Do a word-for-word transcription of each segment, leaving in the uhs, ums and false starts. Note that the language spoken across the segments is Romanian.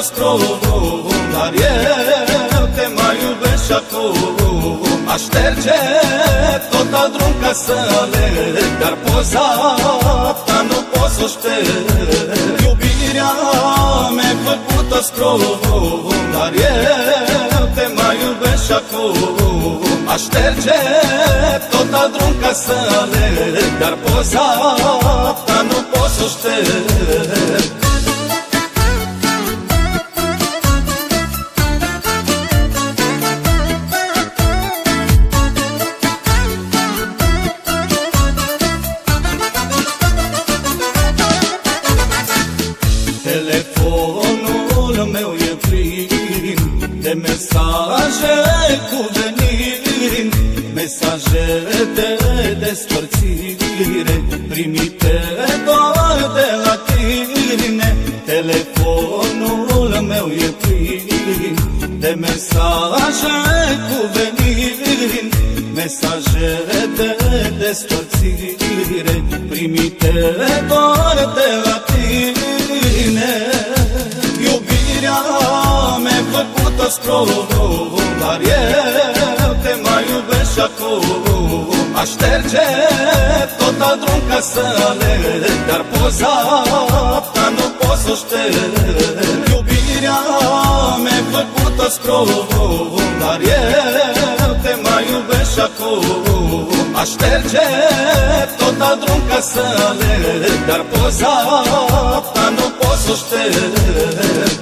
scrum, dar eu te mai iubesc și acum. Aș șterge tot al drum ca să alerg, dar poza ta nu pot să o șterg. Iubirea mi-ai făcut-o scrum, dar eu te mai iubesc și acum. Aș șterge tot al drum ca să alerg, dar poza ta nu pot să o șterg. Telefonul meu e plin de mesaje cu venin, mesaje de despărțire primite doar de la tine. Telefonul meu e plin de mesaje cu venin, mesaje de despărțire primite doar de la tine. Iubirea mi-ai făcut-o scrum, dar eu te mai iubesc și acum. Aș șterge tot al drum ca să alerg, dar poza ta nu pot să o șterg. Iubirea mi-ai făcut-o scrum, dar eu te mai iubesc și acum. Aș șterge tot al drum ca să alerg, dar poza ta nu pot să o șterg.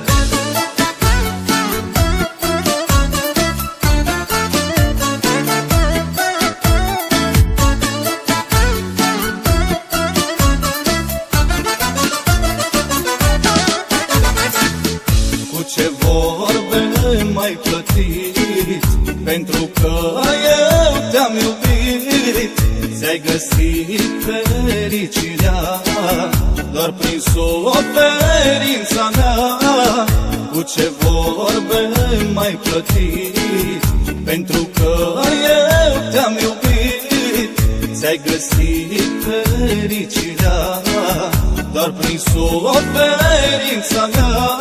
Cu ce vorbe m-ai plătit, pentru că eu te-am iubit. Ți-ai găsit fericirea doar prin suferința mea. Cu ce vorbe m-ai plătit, pentru că eu te-am iubit. Ți-ai găsit fericirea doar prin suferința mea.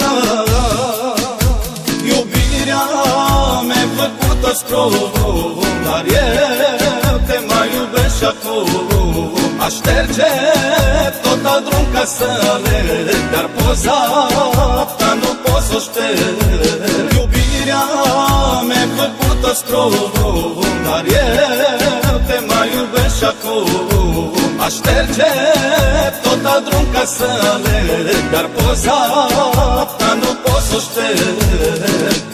Iubirea mi-ai făcut-o scrum, dar eu te mai iubesc și acum. Aș șterge tot al drum ca să alerg, dar poza ta nu pot să o șterg. Iubirea mi-ai făcut-o scrum, dar eu te mai iubesc și acum. Aș șterge tot al drum ca să alerg, dar poza ta nu pot să o șterg.